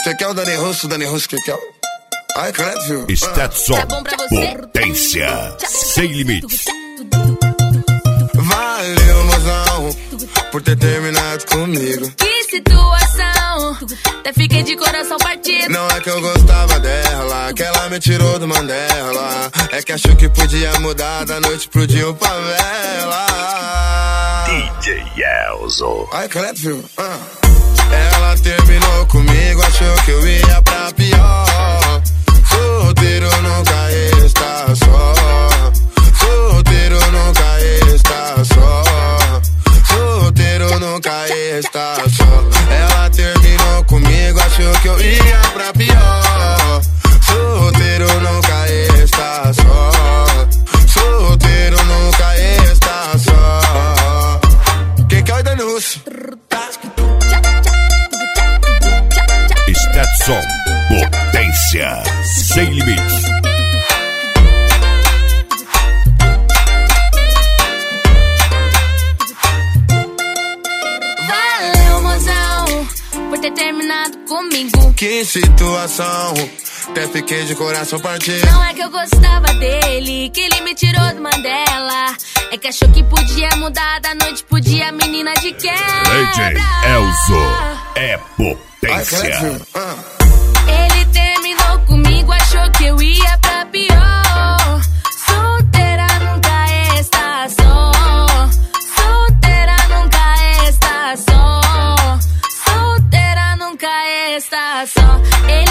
Você quer o Dani Russo que quer? Ai, credo, viu? Stetson, potência, sem limites. Valeu, mozão, por ter terminado comigo. Que situação, até fiquei de coração partido. Não é que eu gostava dela, que ela me tirou do Mandela. É que achou que podia mudar da noite pro dia ou favela. DJ Elzo. Ai, credo, viu? Ela terminou comigo, achou que eu ia pra pior. Solteiro nunca está só. Solteiro nunca está só. Solteiro nunca está só. Ela terminou comigo, achou que eu ia pra pior. Solteiro nunca está só. Solteiro nunca está só. Quem quer o Dani Russo? Stetson, potência, sem limites. Valeu, mozão, por ter terminado comigo. Que situação, até fiquei de coração partido. Não é que eu gostava dele, que ele me tirou do Mandela. É que achou que podia mudar da noite pro dia, menina de quebra. DJ Elzo é potência. Ele terminou comigo, achou que eu ia pra pior. Solteira nunca está só. Solteira nunca está só. Solteira nunca está só. Ele